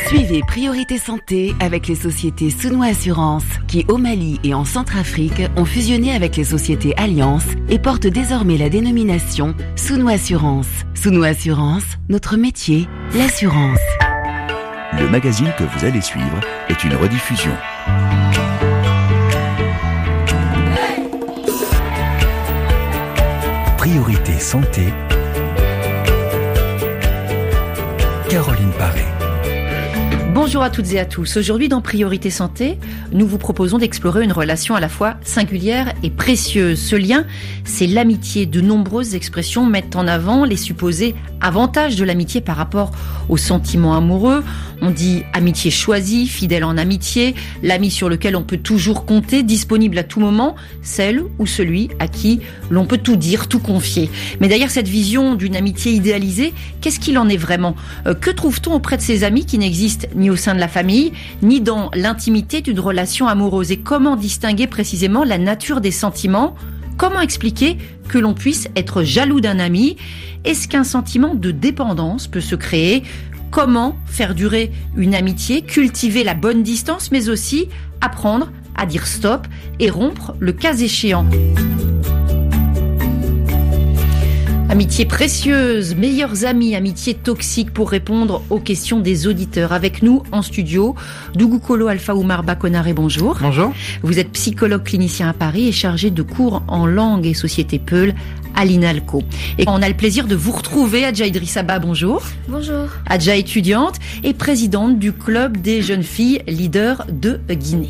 Suivez Priorité Santé avec les sociétés Souno Assurance qui, au Mali et en Centrafrique, ont fusionné avec les sociétés Alliance et portent désormais la dénomination Souno Assurance. Souno Assurance, notre métier, l'assurance. Le magazine que vous allez suivre est une rediffusion. Priorité Santé, Caroline Paré. Bonjour à toutes et à tous. Aujourd'hui dans Priorité Santé, nous vous proposons d'explorer une relation à la fois singulière et précieuse. Ce lien, c'est l'amitié. De nombreuses expressions mettent en avant les supposés avantages de l'amitié par rapport aux sentiments amoureux. On dit amitié choisie, fidèle en amitié, l'ami sur lequel on peut toujours compter, disponible à tout moment, celle ou celui à qui l'on peut tout dire, tout confier. Mais derrière cette vision d'une amitié idéalisée, qu'est-ce qu'il en est vraiment ? Que trouve-t-on auprès de ces amis qui n'existent ni au sein de la famille, ni dans l'intimité d'une relation amoureuse ? Et comment distinguer précisément la nature des sentiments ? Comment expliquer que l'on puisse être jaloux d'un ami ? Est-ce qu'un sentiment de dépendance peut se créer ? Comment faire durer une amitié, cultiver la bonne distance, mais aussi apprendre à dire stop et rompre le cas échéant. Amitié précieuse, meilleurs amis, amitié toxique, pour répondre aux questions des auditeurs. Avec nous en studio, Dougou Alpha Oumar Bakonaré, bonjour. Bonjour. Vous êtes psychologue clinicien à Paris et chargé de cours en langue et société Peul à l'INALCO. Et on a le plaisir de vous retrouver. Adja Idrissaba, bonjour. Bonjour. Adja étudiante et présidente du club des jeunes filles leaders de Guinée.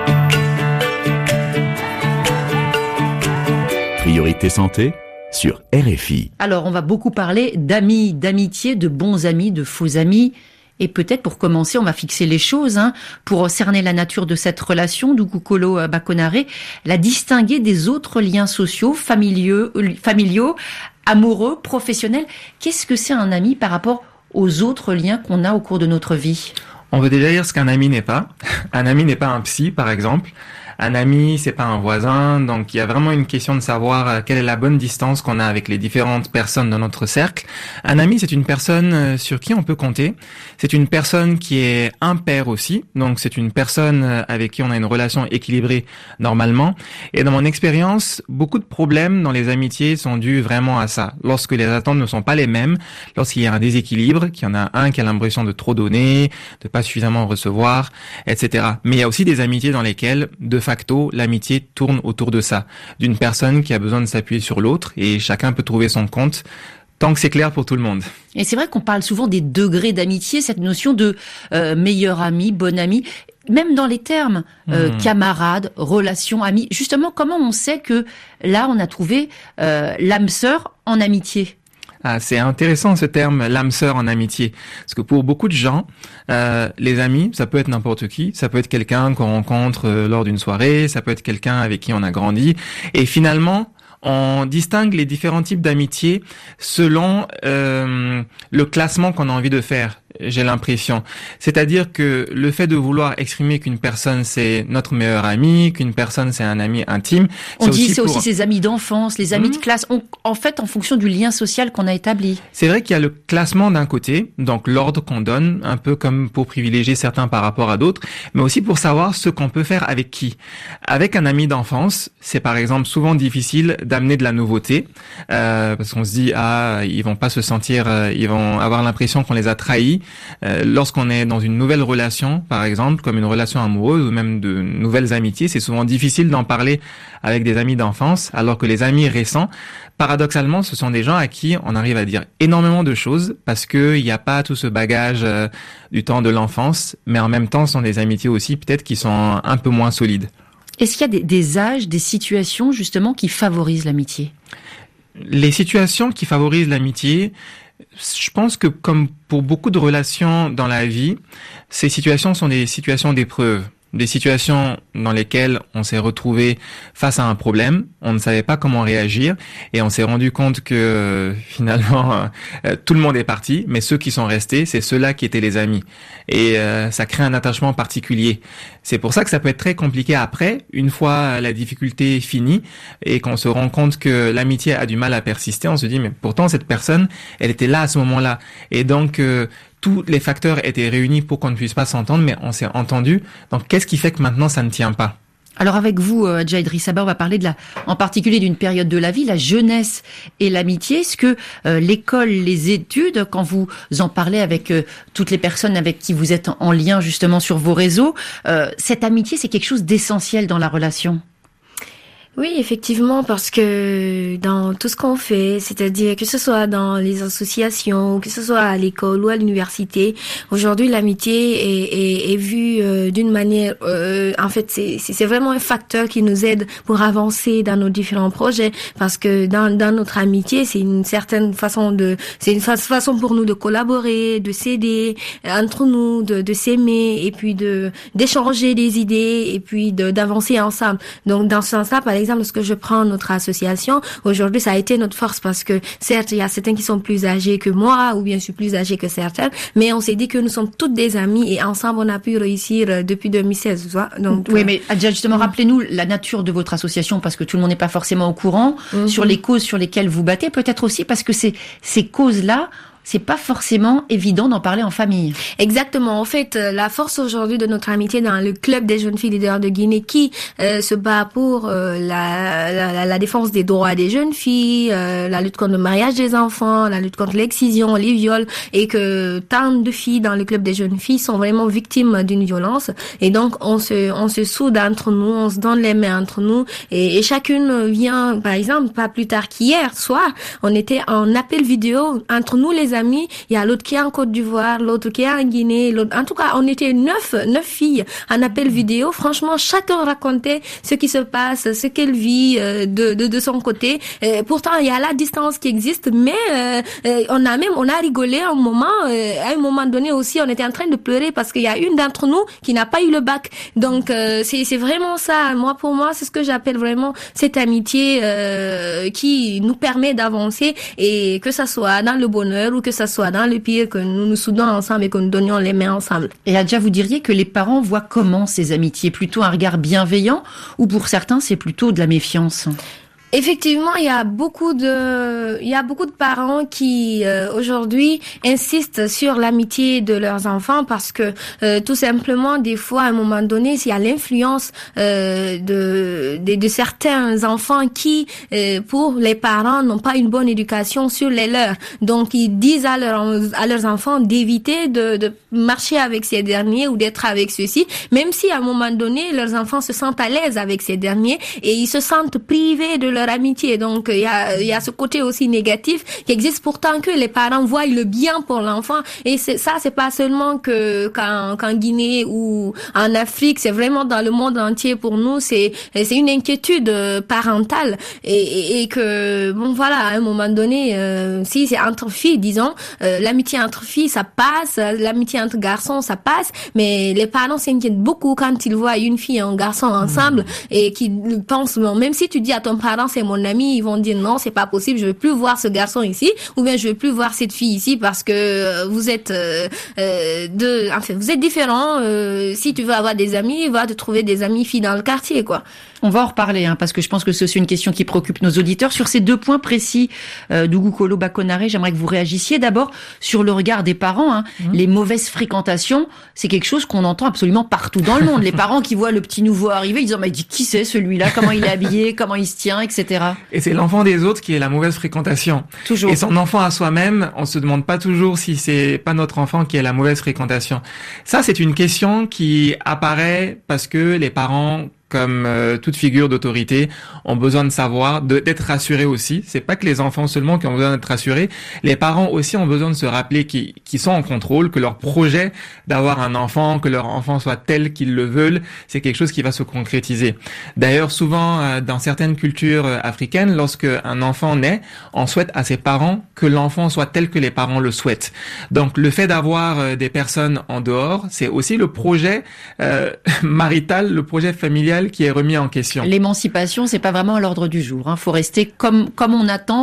Priorité Santé sur RFI. Alors, on va beaucoup parler d'amis, d'amitié, de bons amis, de faux amis. Et peut-être pour commencer, on va fixer les choses, pour cerner la nature de cette relation, Dougou Bakonaré, la distinguer des autres liens sociaux, familiaux, amoureux, professionnels. Qu'est-ce que c'est un ami par rapport aux autres liens qu'on a au cours de notre vie ? On veut déjà dire ce qu'un ami n'est pas. Un ami n'est pas un psy, par exemple. Un ami, c'est pas un voisin, donc il y a vraiment une question de savoir quelle est la bonne distance qu'on a avec les différentes personnes dans notre cercle. Un ami, c'est une personne sur qui on peut compter. C'est une personne qui est impair aussi, donc c'est une personne avec qui on a une relation équilibrée normalement. Et dans mon expérience, beaucoup de problèmes dans les amitiés sont dus vraiment à ça. Lorsque les attentes ne sont pas les mêmes, lorsqu'il y a un déséquilibre, qu'il y en a un qui a l'impression de trop donner, de pas suffisamment recevoir, etc. Mais il y a aussi des amitiés dans lesquelles, de facto, l'amitié tourne autour de ça, d'une personne qui a besoin de s'appuyer sur l'autre et chacun peut trouver son compte tant que c'est clair pour tout le monde. Et c'est vrai qu'on parle souvent des degrés d'amitié, cette notion de meilleur ami, bon ami, même dans les termes camarade, relation, ami. Justement, comment on sait que là, on a trouvé l'âme sœur en amitié ? Ah, c'est intéressant ce terme, l'âme sœur en amitié. Parce que pour beaucoup de gens, les amis, ça peut être n'importe qui. Ça peut être quelqu'un qu'on rencontre lors d'une soirée, ça peut être quelqu'un avec qui on a grandi. Et finalement, on distingue les différents types d'amitié selon le classement qu'on a envie de faire, j'ai l'impression. C'est-à-dire que le fait de vouloir exprimer qu'une personne c'est notre meilleur ami, qu'une personne c'est un ami intime... On dit c'est aussi ses amis d'enfance, les amis de classe, en fait en fonction du lien social qu'on a établi. C'est vrai qu'il y a le classement d'un côté, donc l'ordre qu'on donne, un peu comme pour privilégier certains par rapport à d'autres, mais aussi pour savoir ce qu'on peut faire avec qui. Avec un ami d'enfance, c'est par exemple souvent difficile d'amener de la nouveauté, parce qu'on se dit ils vont pas se sentir, ils vont avoir l'impression qu'on les a trahis. Lorsqu'on est dans une nouvelle relation, par exemple, comme une relation amoureuse ou même de nouvelles amitiés, c'est souvent difficile d'en parler avec des amis d'enfance, alors que les amis récents, paradoxalement, ce sont des gens à qui on arrive à dire énormément de choses parce que il n'y a pas tout ce bagage du temps de l'enfance, mais en même temps, ce sont des amitiés aussi peut-être qui sont un peu moins solides. Est-ce qu'il y a des âges, des situations justement qui favorisent l'amitié ? Les situations qui favorisent l'amitié, je pense que comme pour beaucoup de relations dans la vie, ces situations sont des situations d'épreuve. Des situations dans lesquelles on s'est retrouvé face à un problème, on ne savait pas comment réagir et on s'est rendu compte que finalement tout le monde est parti, mais ceux qui sont restés, c'est ceux-là qui étaient les amis. Et ça crée un attachement particulier. C'est pour ça que ça peut être très compliqué après, une fois la difficulté est finie et qu'on se rend compte que l'amitié a du mal à persister, on se dit mais pourtant cette personne, elle était là à ce moment-là. Et donc tous les facteurs étaient réunis pour qu'on ne puisse pas s'entendre, mais on s'est entendu. Donc, qu'est-ce qui fait que maintenant ça ne tient pas? Alors avec vous, Adja Idrissaba, on va parler en particulier d'une période de la vie, la jeunesse et l'amitié. Est-ce que l'école, les études, quand vous en parlez avec toutes les personnes avec qui vous êtes en lien justement sur vos réseaux, cette amitié, c'est quelque chose d'essentiel dans la relation? Oui, effectivement, parce que dans tout ce qu'on fait, c'est-à-dire que ce soit dans les associations, que ce soit à l'école ou à l'université, aujourd'hui l'amitié est vue d'une manière. En fait, c'est vraiment un facteur qui nous aide pour avancer dans nos différents projets, parce que dans notre amitié, c'est une certaine façon façon pour nous de collaborer, de s'aider entre nous, de s'aimer et puis d'échanger des idées et puis d'avancer ensemble. Donc dans ce sens-là, par exemple, lorsque je prends notre association, aujourd'hui, ça a été notre force parce que, certes, il y a certains qui sont plus âgés que moi, ou bien je suis plus âgée que certains, mais on s'est dit que nous sommes toutes des amies et ensemble, on a pu réussir depuis 2016, tu vois. Donc, oui, mais Adja, justement, rappelez-nous la nature de votre association parce que tout le monde n'est pas forcément au courant sur les causes sur lesquelles vous battez, peut-être aussi parce que ces causes-là, c'est pas forcément évident d'en parler en famille. Exactement. En fait, la force aujourd'hui de notre amitié dans le club des jeunes filles leaders de Guinée qui se bat pour la défense des droits des jeunes filles, la lutte contre le mariage des enfants, la lutte contre l'excision, les viols, et que tant de filles dans le club des jeunes filles sont vraiment victimes d'une violence. Et donc, on se soude entre nous, on se donne les mains entre nous, et chacune vient, par exemple, pas plus tard qu'hier soir, on était en appel vidéo entre nous les amis, il y a l'autre qui est en Côte d'Ivoire, l'autre qui est en Guinée, l'autre. En tout cas, on était neuf filles en appel vidéo. Franchement, chacun racontait ce qui se passe, ce qu'elle vit de son côté. Pourtant, il y a la distance qui existe, mais on a rigolé un moment. À un moment donné aussi, on était en train de pleurer parce qu'il y a une d'entre nous qui n'a pas eu le bac. Donc, c'est vraiment ça. Pour moi, c'est ce que j'appelle vraiment cette amitié qui nous permet d'avancer, et que ça soit dans le bonheur ou que ça soit dans le pire, que nous nous soudons ensemble et que nous donnions les mains ensemble. Et Adja, vous diriez que les parents voient comment ces amitiés? Plutôt un regard bienveillant, ou pour certains, c'est plutôt de la méfiance? Effectivement, il y a beaucoup de parents qui aujourd'hui insistent sur l'amitié de leurs enfants parce que tout simplement, des fois, à un moment donné, il y a l'influence de certains enfants qui, pour les parents, n'ont pas une bonne éducation sur les leurs. Donc, ils disent à leurs enfants d'éviter de marcher avec ces derniers ou d'être avec ceux-ci, même si à un moment donné, leurs enfants se sentent à l'aise avec ces derniers et ils se sentent privés de leur amitié. Donc il y a ce côté aussi négatif qui existe, pourtant que les parents voient le bien pour l'enfant, et c'est pas seulement qu'en Guinée ou en Afrique, c'est vraiment dans le monde entier. Pour nous, c'est une inquiétude parentale, et que bon voilà, à un moment donné, si c'est entre filles, disons, l'amitié entre filles ça passe, l'amitié entre garçons ça passe, mais les parents s'inquiètent beaucoup quand ils voient une fille et un garçon ensemble et qui pensent, bon, même si tu dis à ton parent c'est mon ami, ils vont dire non, c'est pas possible, je veux plus voir ce garçon ici, ou bien je veux plus voir cette fille ici parce que vous êtes vous êtes différents. Si tu veux avoir des amis, va te trouver des amis filles dans le quartier, quoi. On va en reparler, parce que je pense que c'est aussi une question qui préoccupe nos auditeurs. Sur ces deux points précis, Dougou Kolo Bakonaré, j'aimerais que vous réagissiez d'abord sur le regard des parents. Les mauvaises fréquentations, c'est quelque chose qu'on entend absolument partout dans le monde. Les parents qui voient le petit nouveau arriver, ils disent mais qui c'est celui-là, comment il est habillé, comment il se tient, etc. Et c'est l'enfant des autres qui est la mauvaise fréquentation. Toujours. Et son enfant à soi-même, on se demande pas toujours si c'est pas notre enfant qui est la mauvaise fréquentation. Ça, c'est une question qui apparaît parce que les parents, comme toute figure d'autorité, ont besoin de savoir, d'être rassurés aussi. C'est pas que les enfants seulement qui ont besoin d'être rassurés, les parents aussi ont besoin de se rappeler qu'ils sont en contrôle, que leur projet d'avoir un enfant, que leur enfant soit tel qu'ils le veulent, c'est quelque chose qui va se concrétiser. D'ailleurs, souvent, dans certaines cultures africaines, lorsque un enfant naît, on souhaite à ses parents que l'enfant soit tel que les parents le souhaitent. Donc, le fait d'avoir des personnes en dehors, c'est aussi le projet marital, le projet familial qui est remis en question. L'émancipation, c'est pas vraiment à l'ordre du jour. Faut rester comme on attend. Faut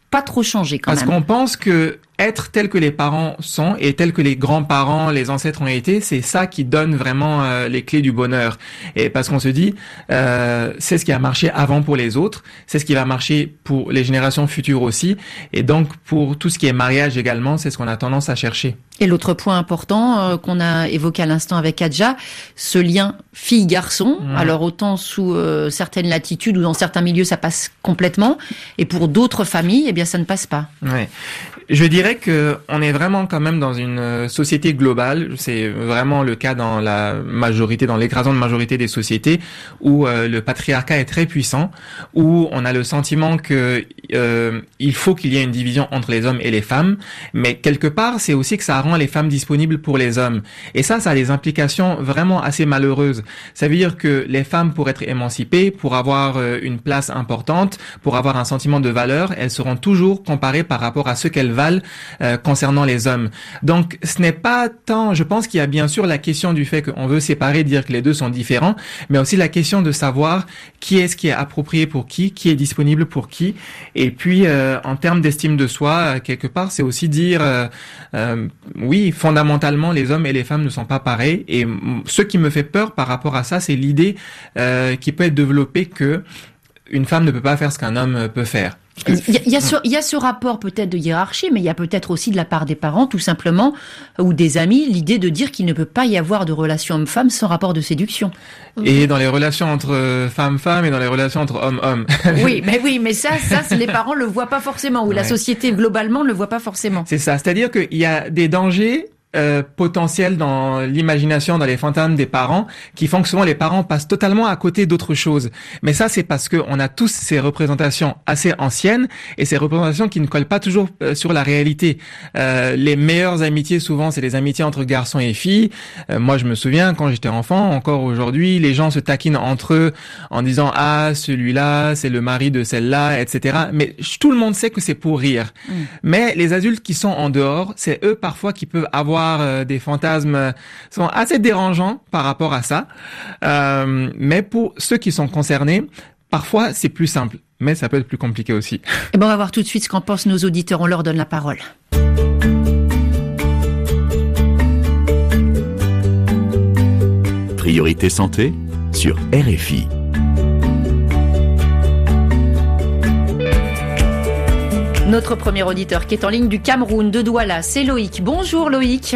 pas trop changé quand Parce même. qu'on pense que être tel que les parents sont et tel que les grands-parents, les ancêtres ont été, c'est ça qui donne vraiment les clés du bonheur. Et parce qu'on se dit, c'est ce qui a marché avant pour les autres, c'est ce qui va marcher pour les générations futures aussi. Et donc, pour tout ce qui est mariage également, c'est ce qu'on a tendance à chercher. Et l'autre point important qu'on a évoqué à l'instant avec Adja, ce lien fille-garçon. Alors autant sous certaines latitudes ou dans certains milieux ça passe complètement, et pour d'autres familles, eh bien ça ne passe pas. Ouais. Je dirais que on est vraiment quand même dans une société globale. C'est vraiment le cas dans la majorité, dans l'écrasante majorité des sociétés où le patriarcat est très puissant, où on a le sentiment que il faut qu'il y ait une division entre les hommes et les femmes, mais quelque part c'est aussi que ça rend les femmes disponibles pour les hommes. Et ça a des implications vraiment assez malheureuses. Ça veut dire que les femmes, pour être émancipées, pour avoir une place importante, pour avoir un sentiment de valeur, elles seront toujours comparées par rapport à ce qu'elles valent concernant les hommes. Donc ce n'est pas tant, je pense qu'il y a bien sûr la question du fait qu'on veut séparer, dire que les deux sont différents, mais aussi la question de savoir qui est-ce qui est approprié pour qui est disponible pour qui. Et puis en termes d'estime de soi, quelque part, c'est aussi dire oui, fondamentalement, les hommes et les femmes ne sont pas pareils. Et ce qui me fait peur par rapport à ça, c'est l'idée qui peut être développée que une femme ne peut pas faire ce qu'un homme peut faire. Il y a ce rapport peut-être de hiérarchie, mais il y a peut-être aussi de la part des parents, tout simplement, ou des amis, l'idée de dire qu'il ne peut pas y avoir de relation homme-femme sans rapport de séduction. Et dans les relations entre femmes-femmes et dans les relations entre hommes-hommes. Oui, mais ça, les parents le voient pas forcément, ou la société globalement le voit pas forcément. C'est ça, c'est-à-dire qu'il y a des dangers potentiels dans l'imagination, dans les fantasmes des parents, qui font que souvent les parents passent totalement à côté d'autres choses. Mais ça, c'est parce que on a tous ces représentations assez anciennes et ces représentations qui ne collent pas toujours sur la réalité. Les meilleures amitiés, souvent, c'est les amitiés entre garçons et filles. Moi, je me souviens, quand j'étais enfant, encore aujourd'hui, les gens se taquinent entre eux en disant « Ah, celui-là, c'est le mari de celle-là, etc. » Mais tout le monde sait que c'est pour rire. Mais les adultes qui sont en dehors, c'est eux parfois qui peuvent avoir des fantasmes sont assez dérangeants par rapport à ça. Mais pour ceux qui sont concernés, parfois c'est plus simple, mais ça peut être plus compliqué aussi. Et on va voir tout de suite ce qu'en pensent nos auditeurs. On leur donne la parole. Priorité santé sur RFI. Notre premier auditeur qui est en ligne du Cameroun, de Douala, c'est Loïc. Bonjour Loïc.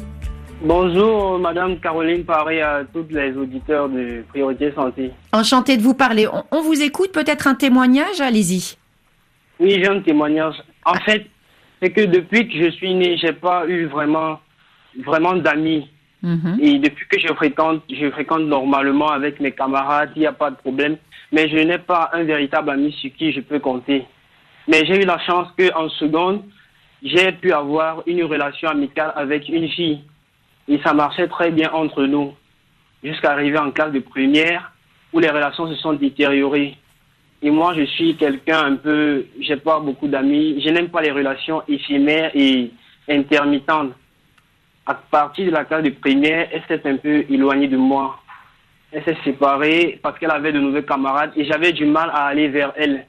Bonjour Madame Caroline Paré, à tous les auditeurs de Priorité Santé. Enchanté de vous parler. On vous écoute, peut-être un témoignage, allez-y. Oui, j'ai un témoignage. En fait, c'est que depuis que je suis né, j'ai pas eu vraiment d'amis. Et depuis que je fréquente normalement avec mes camarades, il n'y a pas de problème. Mais je n'ai pas un véritable ami sur qui je peux compter. Mais j'ai eu la chance qu'en seconde, j'ai pu avoir une relation amicale avec une fille. Et ça marchait très bien entre nous. Jusqu'à arriver en classe de première, où les relations se sont détériorées. Et moi, je suis quelqu'un j'ai pas beaucoup d'amis. Je n'aime pas les relations éphémères et intermittentes. À partir de la classe de première, elle s'est un peu éloignée de moi. Elle s'est séparée parce qu'elle avait de nouveaux camarades et j'avais du mal à aller vers elle.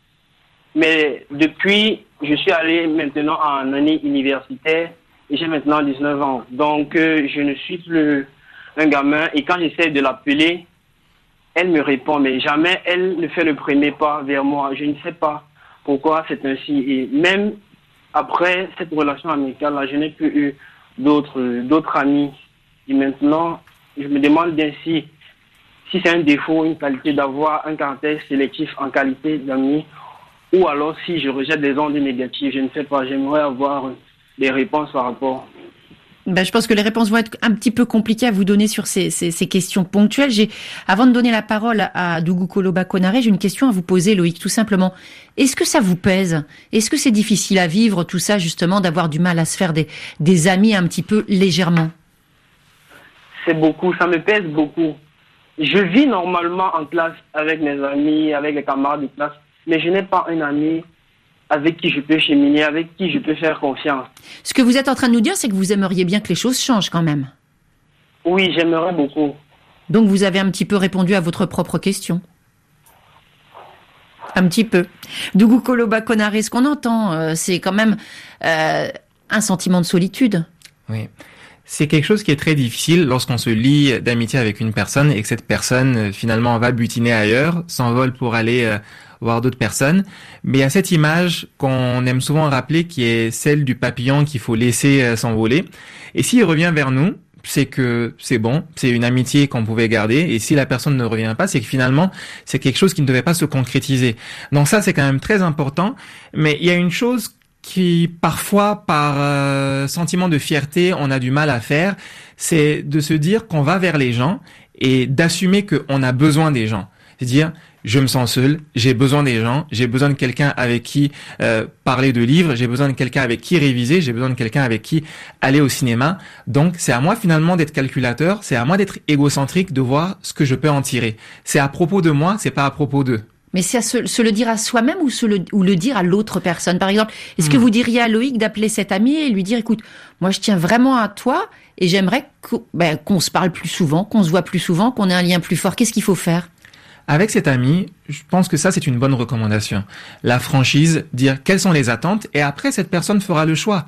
Mais depuis, je suis allé maintenant en année universitaire et j'ai maintenant 19 ans. Donc, je ne suis plus un gamin et quand j'essaie de l'appeler, elle me répond, mais jamais elle ne fait le premier pas vers moi. Je ne sais pas pourquoi c'est ainsi. Et même après cette relation amicale-là, je n'ai plus eu d'autres amis. Et maintenant, je me demande bien si c'est un défaut, une qualité d'avoir un caractère sélectif en qualité d'amis, ou alors si je rejette des ondes négatives, je ne sais pas, j'aimerais avoir des réponses par rapport. Je pense que les réponses vont être un petit peu compliquées à vous donner sur ces questions ponctuelles. Avant de donner la parole à Dougou Koloba Konaré, j'ai une question à vous poser, Loïc, tout simplement. Est-ce que ça vous pèse? Est-ce que c'est difficile à vivre, tout ça, justement, d'avoir du mal à se faire des amis un petit peu légèrement? C'est beaucoup, ça me pèse beaucoup. Je vis normalement en classe avec mes amis, avec les camarades de classe, mais je n'ai pas un ami avec qui je peux cheminer, avec qui je peux faire confiance. Ce que vous êtes en train de nous dire, c'est que vous aimeriez bien que les choses changent quand même. Oui, j'aimerais beaucoup. Donc vous avez un petit peu répondu à votre propre question. Un petit peu. Dougou Koloba Konare, ce qu'on entend, c'est quand même un sentiment de solitude. Oui. C'est quelque chose qui est très difficile lorsqu'on se lie d'amitié avec une personne et que cette personne finalement va butiner ailleurs, s'envole pour aller voir d'autres personnes. Mais il y a cette image qu'on aime souvent rappeler qui est celle du papillon qu'il faut laisser s'envoler. Et s'il revient vers nous, c'est que c'est bon, c'est une amitié qu'on pouvait garder. Et si la personne ne revient pas, c'est que finalement, c'est quelque chose qui ne devait pas se concrétiser. Donc ça, c'est quand même très important. Mais il y a une chose qui parfois par sentiment de fierté on a du mal à faire, c'est de se dire qu'on va vers les gens et d'assumer qu'on a besoin des gens. C'est-à-dire, je me sens seul, j'ai besoin des gens, j'ai besoin de quelqu'un avec qui parler de livres, j'ai besoin de quelqu'un avec qui réviser, j'ai besoin de quelqu'un avec qui aller au cinéma. Donc c'est à moi finalement d'être calculateur, c'est à moi d'être égocentrique, de voir ce que je peux en tirer. C'est à propos de moi, c'est pas à propos d'eux. Mais c'est à se le dire à soi-même ou le dire à l'autre personne. Par exemple, est-ce que vous diriez à Loïc d'appeler cet ami et lui dire, écoute, moi je tiens vraiment à toi et j'aimerais qu'on se parle plus souvent, qu'on se voit plus souvent, qu'on ait un lien plus fort. Qu'est-ce qu'il faut faire ? Avec cet ami, je pense que ça, c'est une bonne recommandation. La franchise, dire quelles sont les attentes, et après, cette personne fera le choix.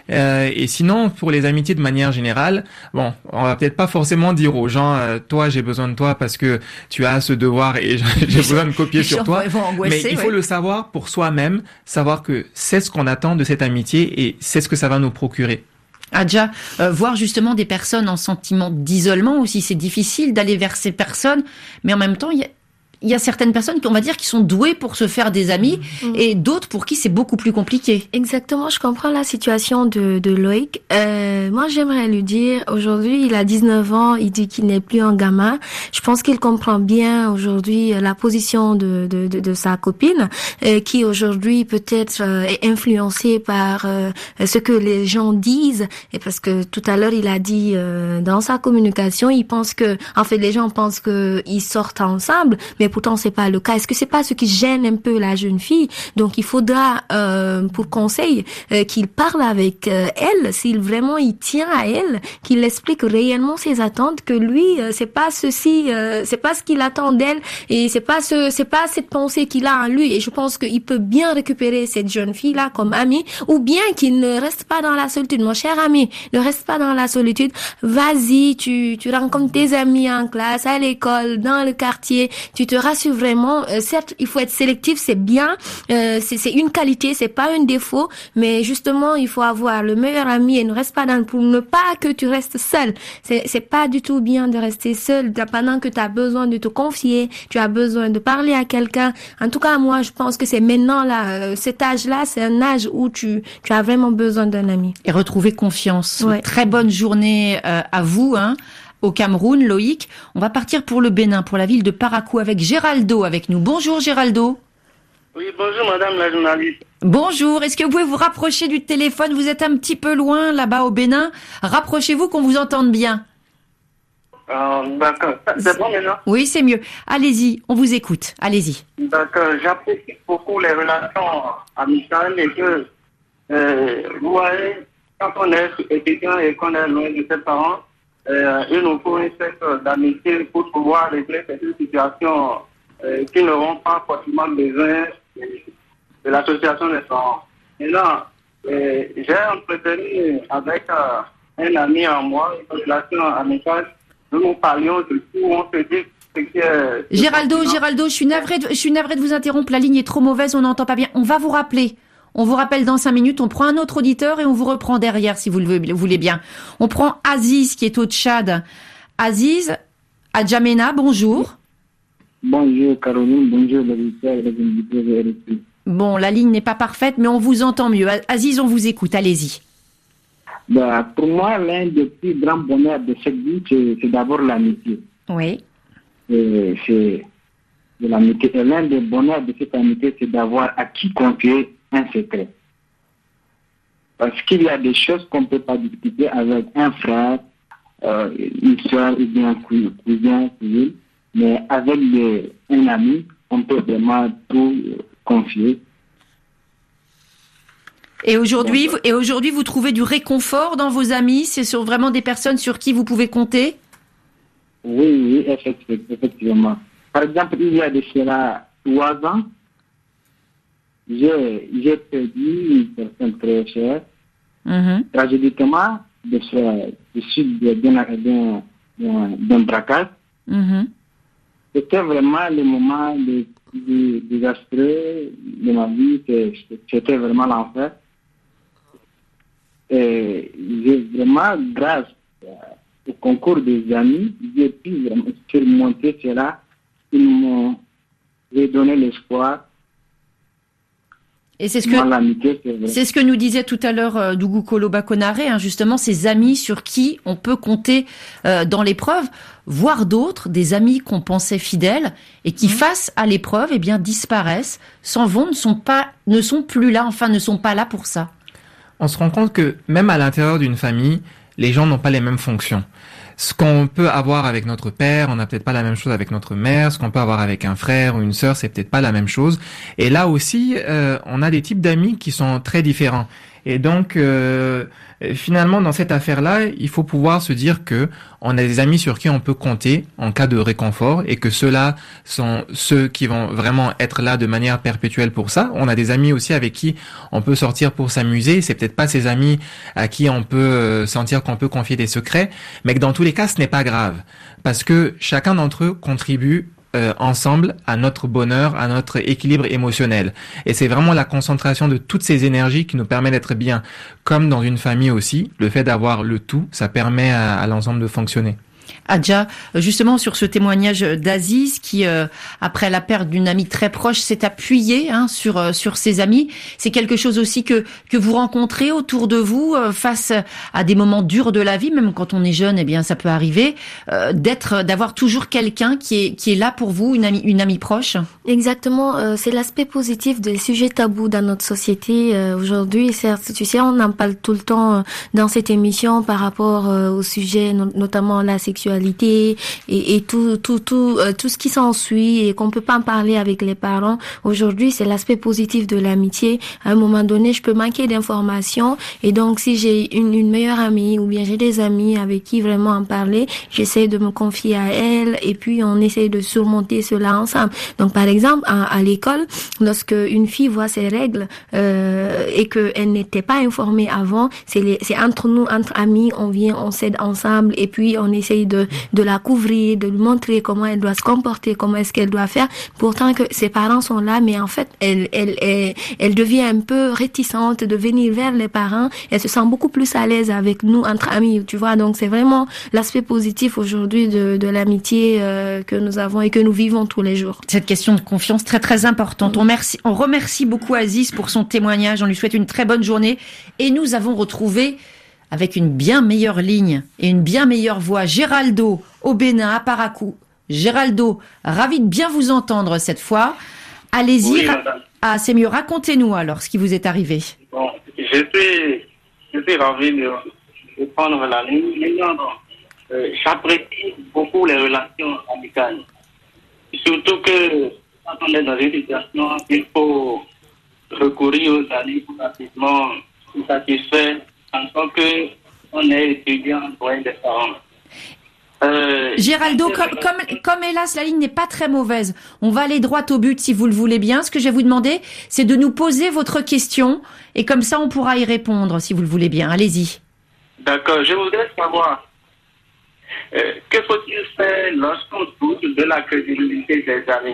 Et sinon, pour les amitiés de manière générale, bon, on va peut-être pas forcément dire aux gens, toi, j'ai besoin de toi parce que tu as ce devoir et j'ai besoin de copier sur toi. Mais il faut le savoir pour soi-même, savoir que c'est ce qu'on attend de cette amitié et c'est ce que ça va nous procurer. Adja, voir justement des personnes en sentiment d'isolement aussi, c'est difficile d'aller vers ces personnes, mais en même temps, il y a certaines personnes on va dire qui sont douées pour se faire des amis et d'autres pour qui c'est beaucoup plus compliqué. Exactement, je comprends la situation de Loïc. Moi, j'aimerais lui dire, aujourd'hui, il a 19 ans, il dit qu'il n'est plus un gamin. Je pense qu'il comprend bien aujourd'hui la position de sa copine, qui aujourd'hui peut-être est influencée par ce que les gens disent. Et parce que tout à l'heure, il a dit dans sa communication, il pense que, en fait, les gens pensent que ils sortent ensemble, mais pourtant c'est pas le cas. Est-ce que c'est pas ce qui gêne un peu la jeune fille? Donc il faudra pour conseil qu'il parle avec elle, s'il vraiment il tient à elle, qu'il explique réellement ses attentes, que lui c'est pas ceci, c'est pas ce qu'il attend d'elle et c'est pas cette pensée qu'il a en lui. Et je pense qu'il peut bien récupérer cette jeune fille là comme amie, ou bien qu'il ne reste pas dans la solitude. Mon cher ami, ne reste pas dans la solitude. Vas-y, tu rencontres tes amis en classe, à l'école, dans le quartier, tu te rassures vraiment. Certes, il faut être sélectif, c'est bien, c'est une qualité, c'est pas un défaut, mais justement, il faut avoir le meilleur ami et ne reste pas pour ne pas que tu restes seul. C'est pas du tout bien de rester seul pendant que tu as besoin de te confier, tu as besoin de parler à quelqu'un. En tout cas, moi, je pense que c'est maintenant là, cet âge-là, c'est un âge où tu as vraiment besoin d'un ami. Et retrouver confiance. Ouais. Très bonne journée à vous, au Cameroun, Loïc. On va partir pour le Bénin, pour la ville de Parakou, avec Géraldo avec nous. Bonjour Géraldo. Oui, bonjour madame la journaliste. Bonjour, est-ce que vous pouvez vous rapprocher du téléphone? Vous êtes un petit peu loin là-bas au Bénin. Rapprochez-vous qu'on vous entende bien. D'accord, c'est bon maintenant? Oui, c'est mieux. Allez-y, on vous écoute. Allez-y. D'accord, j'apprécie beaucoup les relations amicales et que, vous voyez, quand on est étudiant et qu'on est loin de ses parents, il nous faut une sorte d'amitié pour pouvoir régler certaines situations qui n'auront pas forcément besoin de l'association des parents. Maintenant, j'ai entretenu avec un ami en moi une relation amicale. Nous parlions de tout, on se dit ce qui est... Géraldo, je suis navrée de vous interrompre. La ligne est trop mauvaise, on n'entend pas bien. On va vous rappeler. On vous rappelle dans 5 minutes, on prend un autre auditeur et on vous reprend derrière si vous le voulez bien. On prend Aziz qui est au Tchad. Aziz, à Djamena, bonjour. Bonjour Caroline, bonjour l'auditeur et les invités de RFI. Bon, la ligne n'est pas parfaite, mais on vous entend mieux. Aziz, on vous écoute, allez-y. Pour moi, l'un des plus grands bonheurs de cette vie, c'est d'abord l'amitié. Oui. C'est de l'amitié. Et l'un des bonheurs de cette amitié, c'est d'avoir à qui confier un secret. Parce qu'il y a des choses qu'on ne peut pas discuter avec un frère, une soeur ou bien un cousin, cousine, mais avec un ami, on peut vraiment tout confier. Et aujourd'hui, vous trouvez du réconfort dans vos amis? C'est vraiment des personnes sur qui vous pouvez compter? Oui, effectivement. Par exemple, il y a de cela 3 ans, j'ai perdu une personne très chère. Tragédiquement, de suite d'un braquage. C'était vraiment le moment désastreux de ma vie. C'était vraiment l'enfer. Et j'ai vraiment, grâce au concours des amis, j'ai pu vraiment surmonter cela. Ils m'ont donné l'espoir. Et c'est ce que nous disait tout à l'heure Dougou Kolo Bakonaré, justement, ces amis sur qui on peut compter dans l'épreuve, voire d'autres, des amis qu'on pensait fidèles et qui, face à l'épreuve, disparaissent, s'en vont, ne sont plus là, ne sont pas là pour ça. On se rend compte que même à l'intérieur d'une famille, les gens n'ont pas les mêmes fonctions. Ce qu'on peut avoir avec notre père, on n'a peut-être pas la même chose avec notre mère. Ce qu'on peut avoir avec un frère ou une sœur, c'est peut-être pas la même chose. Et là aussi, on a des types d'amis qui sont très différents. Et donc, finalement, dans cette affaire-là, il faut pouvoir se dire que on a des amis sur qui on peut compter en cas de réconfort et que ceux-là sont ceux qui vont vraiment être là de manière perpétuelle pour ça. On a des amis aussi avec qui on peut sortir pour s'amuser. C'est peut-être pas ces amis à qui on peut sentir qu'on peut confier des secrets, mais que dans tous les cas, ce n'est pas grave parce que chacun d'entre eux contribue ensemble à notre bonheur, à notre équilibre émotionnel. Et c'est vraiment la concentration de toutes ces énergies qui nous permet d'être bien. Comme dans une famille aussi, le fait d'avoir le tout, ça permet à l'ensemble de fonctionner. Adja, justement sur ce témoignage d'Aziz qui, après la perte d'une amie très proche, s'est appuyé sur ses amis. C'est quelque chose aussi que vous rencontrez autour de vous face à des moments durs de la vie, même quand on est jeune, ça peut arriver, d'avoir toujours quelqu'un qui est là pour vous, une amie proche. Exactement, c'est l'aspect positif des sujets tabous dans notre société aujourd'hui. Certes, tu sais, on en parle tout le temps dans cette émission par rapport au sujet, notamment la sexualité et tout ce qui s'ensuit et qu'on peut pas en parler avec les parents. Aujourd'hui, c'est l'aspect positif de l'amitié. À un moment donné, je peux manquer d'informations et donc si j'ai une meilleure amie ou bien j'ai des amis avec qui vraiment en parler, j'essaie de me confier à elle et puis on essaie de surmonter cela ensemble. Donc par exemple, à l'école, lorsque une fille voit ses règles et qu'elle n'était pas informée avant, c'est entre nous, entre amis, on s'aide ensemble et puis on essaye de la couvrir, de lui montrer comment elle doit se comporter, comment est-ce qu'elle doit faire. Pourtant que ses parents sont là, mais en fait, elle devient un peu réticente de venir vers les parents. Elle se sent beaucoup plus à l'aise avec nous, entre amis, tu vois. Donc, c'est vraiment l'aspect positif aujourd'hui de l'amitié que nous avons et que nous vivons tous les jours. Cette question de confiance très, très importante. On remercie beaucoup Aziz pour son témoignage. On lui souhaite une très bonne journée. Et nous avons retrouvé avec une bien meilleure ligne et une bien meilleure voix, Géraldo au Bénin, à Parakou. Géraldo, ravi de bien vous entendre cette fois. Allez-y. Oui, c'est mieux. Racontez-nous alors ce qui vous est arrivé. Bon, je suis ravi de prendre la ligne. J'apprécie beaucoup les relations amicales. Surtout que quand on est dans une situation, il faut recourir aux amis pour rapidement se satisfaire en tant qu'on est étudiant loin des parents. Géraldo, comme hélas la ligne n'est pas très mauvaise, on va aller droit au but si vous le voulez bien. Ce que je vais vous demander, c'est de nous poser votre question et comme ça on pourra y répondre si vous le voulez bien. Allez-y. D'accord, je voudrais savoir que faut-il faire lorsqu'on doute de la crédibilité des amis?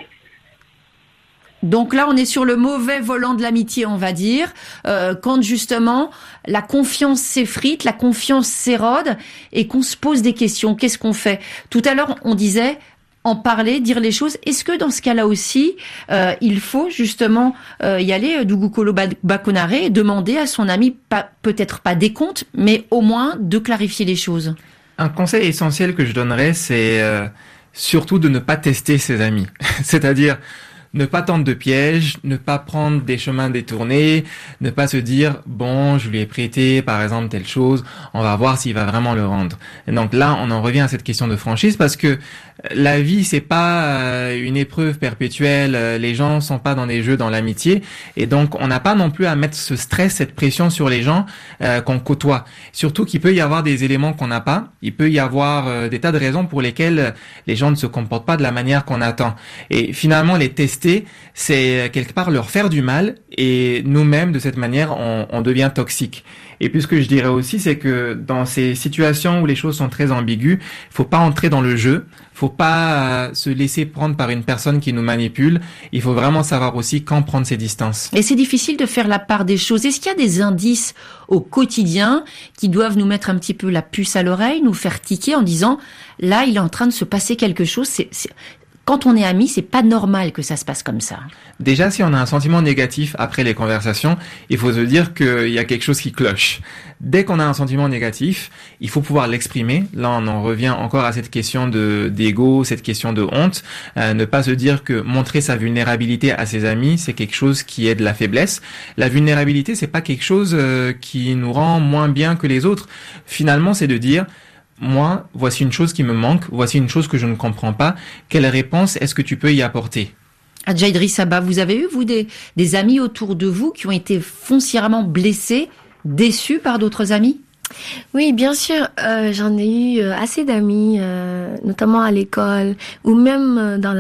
Donc là, on est sur le mauvais volant de l'amitié, on va dire, quand justement la confiance s'effrite, la confiance s'érode et qu'on se pose des questions. Qu'est-ce qu'on fait? Tout à l'heure, on disait en parler, dire les choses. Est-ce que dans ce cas-là aussi, il faut justement y aller, Dougou Kolo Bakonaré, et demander à son ami, peut-être pas des comptes, mais au moins de clarifier les choses? Un conseil essentiel que je donnerais, c'est surtout de ne pas tester ses amis. C'est-à-dire ne pas tendre de pièges, ne pas prendre des chemins détournés, ne pas se dire « bon, je lui ai prêté par exemple telle chose, on va voir s'il va vraiment le rendre ». Et donc là, on en revient à cette question de franchise parce que la vie, c'est pas une épreuve perpétuelle, les gens sont pas dans des jeux dans l'amitié et donc on n'a pas non plus à mettre ce stress, cette pression sur les gens qu'on côtoie. Surtout qu'il peut y avoir des éléments qu'on n'a pas, il peut y avoir des tas de raisons pour lesquelles les gens ne se comportent pas de la manière qu'on attend. Et finalement, les tester, exister, c'est quelque part leur faire du mal, et nous-mêmes, de cette manière, on devient toxique. Et puis ce que je dirais aussi, c'est que dans ces situations où les choses sont très ambiguës, faut pas entrer dans le jeu, faut pas se laisser prendre par une personne qui nous manipule. Il faut vraiment savoir aussi quand prendre ses distances. Et c'est difficile de faire la part des choses. Est-ce qu'il y a des indices au quotidien qui doivent nous mettre un petit peu la puce à l'oreille, nous faire tiquer en disant là, il est en train de se passer quelque chose. Quand on est amis, c'est pas normal que ça se passe comme ça. Déjà, si on a un sentiment négatif après les conversations, il faut se dire qu'il y a quelque chose qui cloche. Dès qu'on a un sentiment négatif, il faut pouvoir l'exprimer. Là, on en revient encore à cette question d'ego, cette question de honte. Ne pas se dire que montrer sa vulnérabilité à ses amis, c'est quelque chose qui est de la faiblesse. La vulnérabilité, c'est pas quelque chose qui nous rend moins bien que les autres. Finalement, c'est de dire moi, voici une chose qui me manque, voici une chose que je ne comprends pas. Quelle réponse est-ce que tu peux y apporter? Adja Idriss Abba, vous avez eu, vous, des amis autour de vous qui ont été foncièrement blessés, déçus par d'autres amis? Oui, bien sûr, j'en ai eu assez d'amis, notamment à l'école ou même dans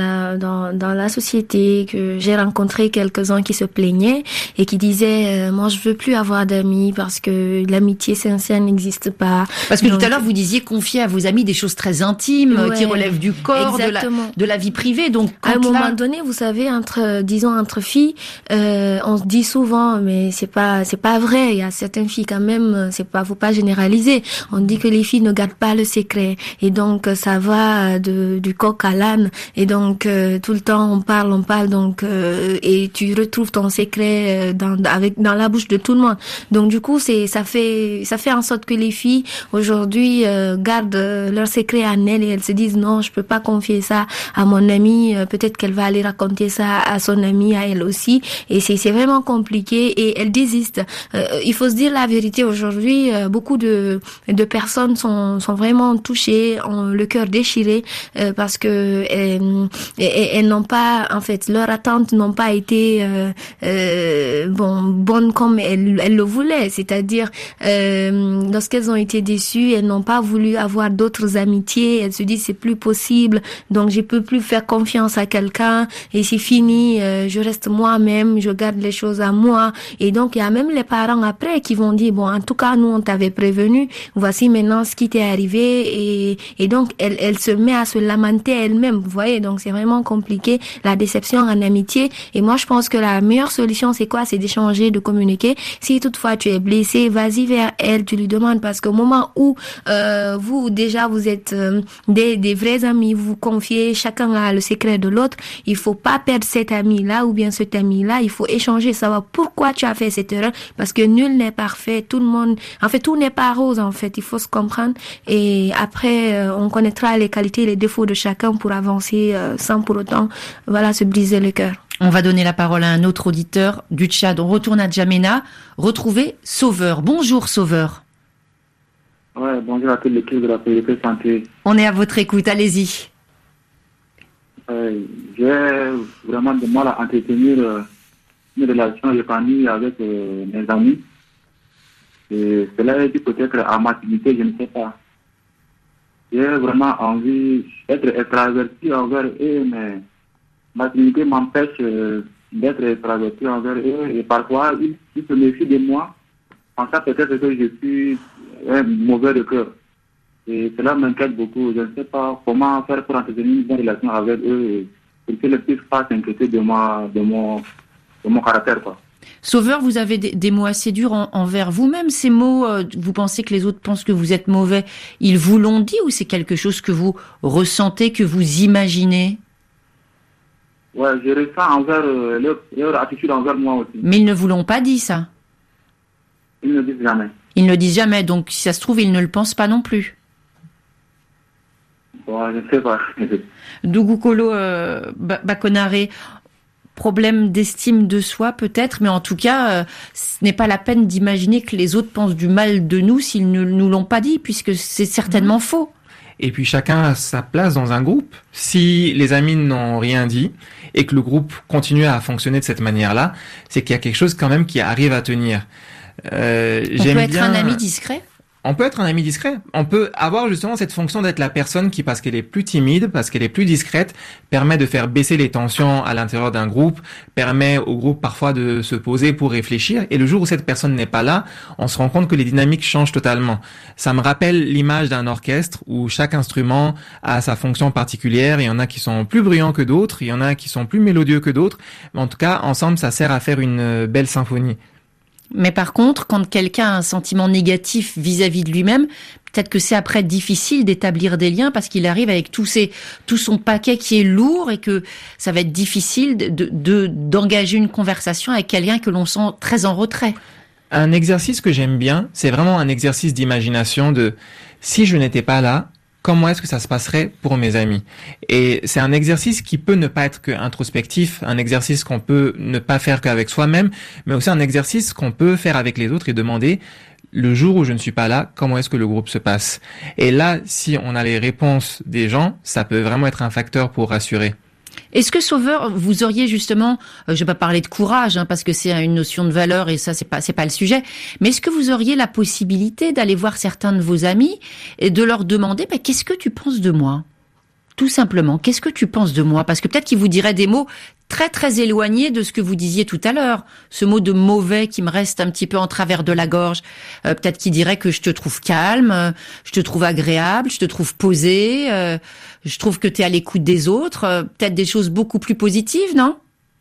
la société, que j'ai rencontré quelques-uns qui se plaignaient et qui disaient moi je veux plus avoir d'amis parce que l'amitié sincère n'existe pas. Parce que tout à l'heure vous disiez confier à vos amis des choses très intimes, qui relèvent du corps, de la vie privée. Donc à un moment donné, vous savez, entre filles, on se dit souvent mais c'est pas vrai. Il y a certaines filles quand même, faut pas généralisé. On dit que les filles ne gardent pas le secret et donc ça va du coq à l'âne et donc tout le temps on parle donc et tu retrouves ton secret dans la bouche de tout le monde. Donc du coup ça fait en sorte que les filles aujourd'hui gardent leur secret à elles et elles se disent non, je peux pas confier ça à mon amie, peut-être qu'elle va aller raconter ça à son amie, à elle aussi, et c'est vraiment compliqué et elles désistent. Il faut se dire la vérité aujourd'hui, beaucoup de personnes sont vraiment touchées, ont le cœur déchiré parce que elles n'ont pas, en fait, leurs attentes n'ont pas été bonnes comme elles le voulaient. C'est-à-dire lorsqu'elles ont été déçues, elles n'ont pas voulu avoir d'autres amitiés. Elles se disent c'est plus possible, donc je peux plus faire confiance à quelqu'un et c'est fini. Je reste moi-même, je garde les choses à moi. Et donc il y a même les parents après qui vont dire bon, en tout cas nous on t'avait prévenu, voici maintenant ce qui t'est arrivé et donc elle se met à se lamenter elle-même, vous voyez, donc c'est vraiment compliqué, la déception en amitié. Et moi je pense que la meilleure solution c'est quoi? C'est d'échanger, de communiquer. Si toutefois tu es blessé, vas-y vers elle, tu lui demandes, parce qu'au moment où vous êtes des vrais amis, vous vous confiez, chacun a le secret de l'autre, il faut pas perdre cet ami-là ou bien cet ami-là, il faut échanger, savoir pourquoi tu as fait cette erreur, parce que nul n'est parfait, tout n'est pas rose en fait, il faut se comprendre et après on connaîtra les qualités et les défauts de chacun pour avancer sans pour autant se briser le cœur. On va donner la parole à un autre auditeur du Tchad. On retourne à Djamena, retrouver Sauveur. Bonjour Sauveur. Ouais, bonjour à toute l'équipe de la Priorité Santé. On est à votre écoute, allez-y. J'ai vraiment de mal à entretenir une relation épanouie avec mes amis. Et cela est dû peut-être à ma timidité, je ne sais pas. J'ai vraiment envie d'être extraverti envers eux, mais ma timidité m'empêche d'être extraverti envers eux. Et parfois, ils se méfient de moi, pensant peut-être que je suis un mauvais de cœur. Et cela m'inquiète beaucoup. Je ne sais pas comment faire pour entretenir une bonne relation avec eux et qu'ils ne puissent pas s'inquiéter de mon caractère, quoi. Sauveur, vous avez des mots assez durs envers vous-même. Ces mots, vous pensez que les autres pensent que vous êtes mauvais. Ils vous l'ont dit ou c'est quelque chose que vous ressentez, que vous imaginez? Ouais, je ressens envers leur attitude envers moi aussi. Mais ils ne vous l'ont pas dit, ça? Ils ne le disent jamais. Ils ne le disent jamais, donc si ça se trouve, ils ne le pensent pas non plus. Ouais, je ne sais pas. Dougou-Kolo Bakonare, problème d'estime de soi peut-être, mais en tout cas, ce n'est pas la peine d'imaginer que les autres pensent du mal de nous s'ils ne nous l'ont pas dit, puisque c'est certainement faux. Et puis chacun a sa place dans un groupe. Si les amis n'ont rien dit et que le groupe continue à fonctionner de cette manière-là, c'est qu'il y a quelque chose quand même qui arrive à tenir. On peut être un ami discret ? On peut être un ami discret. On peut avoir justement cette fonction d'être la personne qui, parce qu'elle est plus timide, parce qu'elle est plus discrète, permet de faire baisser les tensions à l'intérieur d'un groupe, permet au groupe parfois de se poser pour réfléchir. Et le jour où cette personne n'est pas là, on se rend compte que les dynamiques changent totalement. Ça me rappelle l'image d'un orchestre où chaque instrument a sa fonction particulière. Il y en a qui sont plus bruyants que d'autres, il y en a qui sont plus mélodieux que d'autres. Mais en tout cas, ensemble, ça sert à faire une belle symphonie. Mais par contre, quand quelqu'un a un sentiment négatif vis-à-vis de lui-même, peut-être que c'est après difficile d'établir des liens parce qu'il arrive avec tout son paquet qui est lourd et que ça va être difficile d'engager une conversation avec quelqu'un que l'on sent très en retrait. Un exercice que j'aime bien, c'est vraiment un exercice d'imagination de si je n'étais pas là, comment est-ce que ça se passerait pour mes amis? Et c'est un exercice qui peut ne pas être que introspectif, un exercice qu'on peut ne pas faire qu'avec soi-même, mais aussi un exercice qu'on peut faire avec les autres et demander le jour où je ne suis pas là, comment est-ce que le groupe se passe? Et là, si on a les réponses des gens, ça peut vraiment être un facteur pour rassurer. Est-ce que Sauveur, vous auriez justement, je vais pas parler de courage, parce que c'est une notion de valeur et ça c'est pas le sujet, mais est-ce que vous auriez la possibilité d'aller voir certains de vos amis et de leur demander, qu'est-ce que tu penses de moi? Tout simplement, qu'est-ce que tu penses de moi? Parce que peut-être qu'ils vous diraient des mots très très éloignés de ce que vous disiez tout à l'heure. Ce mot de mauvais qui me reste un petit peu en travers de la gorge. Peut-être qu'ils diraient que je te trouve calme, je te trouve agréable, je te trouve posé, je trouve que tu es à l'écoute des autres. Peut-être des choses beaucoup plus positives, non?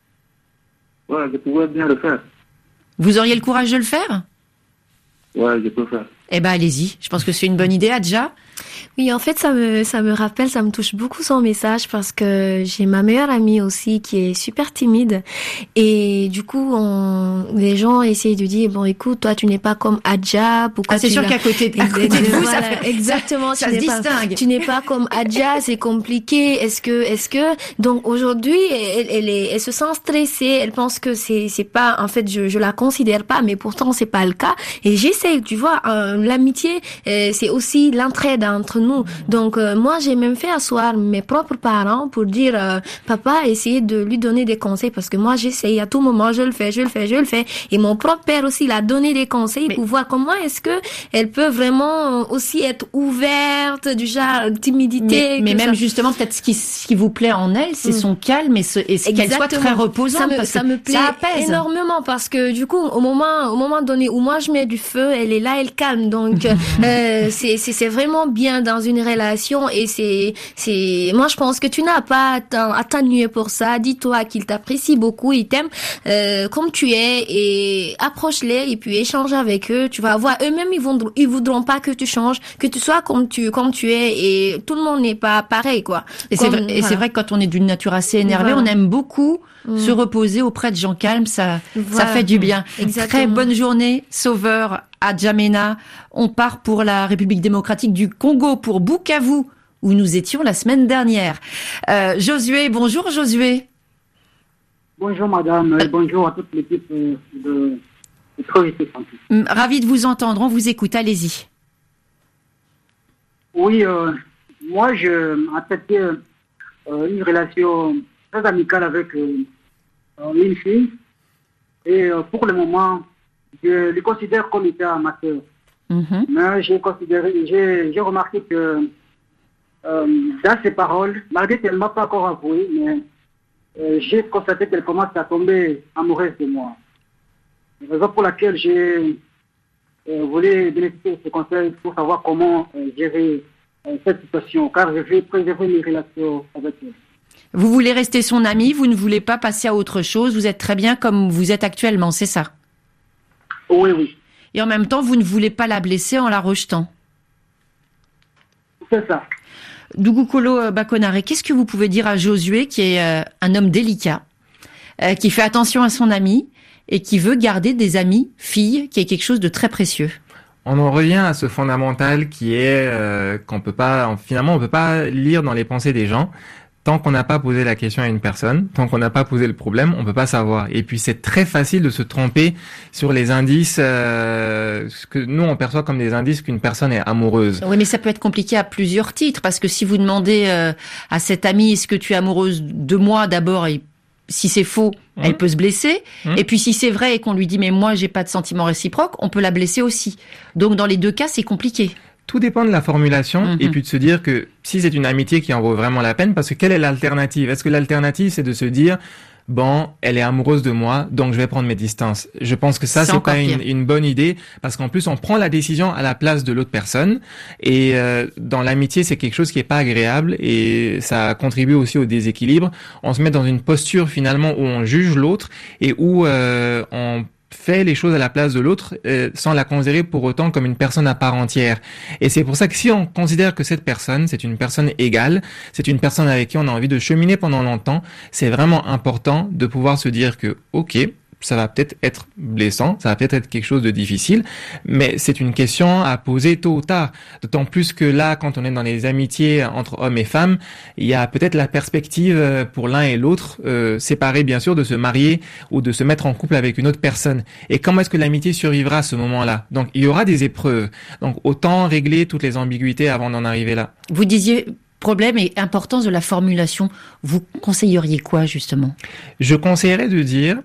Ouais, je pourrais bien le faire. Vous auriez le courage de le faire? Ouais, je peux faire. Eh ben, allez-y. Je pense que c'est une bonne idée, Adja. Oui, en fait, ça me rappelle, ça me touche beaucoup son message parce que j'ai ma meilleure amie aussi qui est super timide et du coup, les gens essayent de dire bon, écoute, toi, tu n'es pas comme Adja. Pourquoi c'est sûr qu'à côté de vous, voilà, ça fait exactement, ça se distingue. Tu n'es pas comme Adja, c'est compliqué. Est-ce que donc aujourd'hui, elle se sent stressée. Elle pense que c'est pas, en fait, je la considère pas, mais pourtant c'est pas le cas. Et j'essaie, tu vois, l'amitié, c'est aussi l'entraide entre nous. Donc moi j'ai même fait asseoir mes propres parents pour dire papa, essayer de lui donner des conseils parce que moi j'essaye à tout moment, je le fais et mon propre père aussi il a donné des conseils pour voir comment est-ce que elle peut vraiment aussi être ouverte, du genre timidité. Mais même justement peut-être ce qui vous plaît en elle, c'est son calme et qu'elle soit très reposante. Ça me plaît énormément parce que du coup au moment donné où moi je mets du feu, elle est là, elle calme. Donc c'est vraiment bien dans une relation et moi je pense que tu n'as pas à t'ennuyer pour ça. Dis-toi qu'il t'apprécie beaucoup, il t'aime comme tu es et approche-les et puis échange avec eux. Tu vas voir, eux-mêmes ils voudront pas que tu changes, que tu sois comme tu es et tout le monde n'est pas pareil quoi. Et c'est vrai que quand on est d'une nature assez énervée, on aime beaucoup se reposer auprès de gens calmes, ça fait du bien. Exactement. Très bonne journée, Sauveur à N'Djamena. On part pour la République démocratique du Congo, pour Bukavu, où nous étions la semaine dernière. Josué, bonjour Josué. Bonjour madame, bonjour à toute l'équipe de Priorité Santé. Ravi de vous entendre, on vous écoute, allez-y. Oui, moi je acceptais une relation très amicale avec une fille et pour le moment je le considère comme étant amateur. Mais j'ai remarqué que dans ses paroles, malgré qu'elle ne m'a pas encore avoué, mais j'ai constaté qu'elle commence à tomber amoureuse de moi. C'est la raison pour laquelle j'ai voulu bénéficier de ce conseil pour savoir comment gérer cette situation, car je vais préserver mes relations avec elle. Vous voulez rester son ami, vous ne voulez pas passer à autre chose, vous êtes très bien comme vous êtes actuellement, c'est ça? Oui, oui. Et en même temps, vous ne voulez pas la blesser en la rejetant? C'est ça. Dugukolo Bakonare, qu'est-ce que vous pouvez dire à Josué, qui est un homme délicat, qui fait attention à son ami et qui veut garder des amis filles, qui est quelque chose de très précieux? On en revient à ce fondamental qui est qu'on peut pas, finalement, on peut pas lire dans les pensées des gens. Tant qu'on n'a pas posé la question à une personne, tant qu'on n'a pas posé le problème, on peut pas savoir. Et puis c'est très facile de se tromper sur les indices, ce que nous on perçoit comme des indices qu'une personne est amoureuse. Oui, mais ça peut être compliqué à plusieurs titres, parce que si vous demandez à cette amie, est-ce que tu es amoureuse de moi d'abord, si c'est faux, elle peut se blesser. Et puis si c'est vrai et qu'on lui dit mais moi j'ai pas de sentiment réciproque, on peut la blesser aussi. Donc dans les deux cas, c'est compliqué. Tout dépend de la formulation et puis de se dire que si c'est une amitié qui en vaut vraiment la peine, parce que quelle est l'alternative? Est-ce que l'alternative c'est de se dire bon, elle est amoureuse de moi, donc je vais prendre mes distances. Je pense que ça, c'est pas une bonne idée, parce qu'en plus, on prend la décision à la place de l'autre personne, et dans l'amitié, c'est quelque chose qui est pas agréable, et ça contribue aussi au déséquilibre. On se met dans une posture, finalement, où on juge l'autre, et où on fait les choses à la place de l'autre sans la considérer pour autant comme une personne à part entière. Et c'est pour ça que si on considère que cette personne, c'est une personne égale, c'est une personne avec qui on a envie de cheminer pendant longtemps, c'est vraiment important de pouvoir se dire que, ok, ça va peut-être être blessant, ça va peut-être être quelque chose de difficile, mais c'est une question à poser tôt ou tard. D'autant plus que là, quand on est dans les amitiés entre hommes et femmes, il y a peut-être la perspective pour l'un et l'autre, séparés bien sûr, de se marier ou de se mettre en couple avec une autre personne. Et comment est-ce que l'amitié survivra à ce moment-là? Donc il y aura des épreuves. Donc autant régler toutes les ambiguïtés avant d'en arriver là. Vous disiez problème et importance de la formulation. Vous conseilleriez quoi justement? Je conseillerais de dire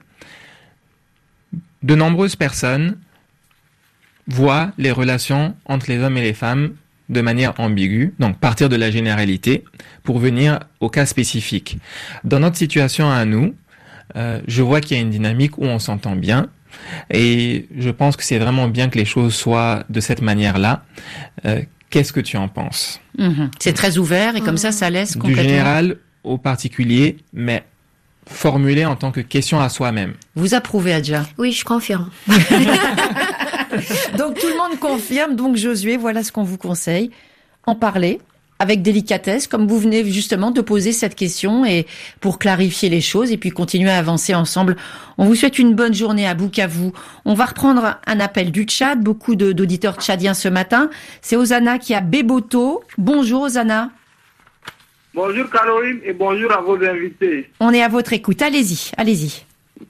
de nombreuses personnes voient les relations entre les hommes et les femmes de manière ambiguë, donc partir de la généralité pour venir au cas spécifique. Dans notre situation à nous, je vois qu'il y a une dynamique où on s'entend bien et je pense que c'est vraiment bien que les choses soient de cette manière-là. Qu'est-ce que tu en penses? C'est très ouvert et comme ça laisse complètement... Du général au particulier, mais formulé en tant que question à soi-même. Vous approuvez, Adja? Oui, je confirme. Donc tout le monde confirme. Donc Josué, voilà ce qu'on vous conseille. En parler avec délicatesse, comme vous venez justement de poser cette question, et pour clarifier les choses et puis continuer à avancer ensemble. On vous souhaite une bonne journée à Bukavu. On va reprendre un appel du Tchad. Beaucoup d'auditeurs tchadiens ce matin. C'est Osana qui a Béboto. Bonjour Osana. Bonjour Caroline et bonjour à vos invités. On est à votre écoute. Allez-y, allez-y.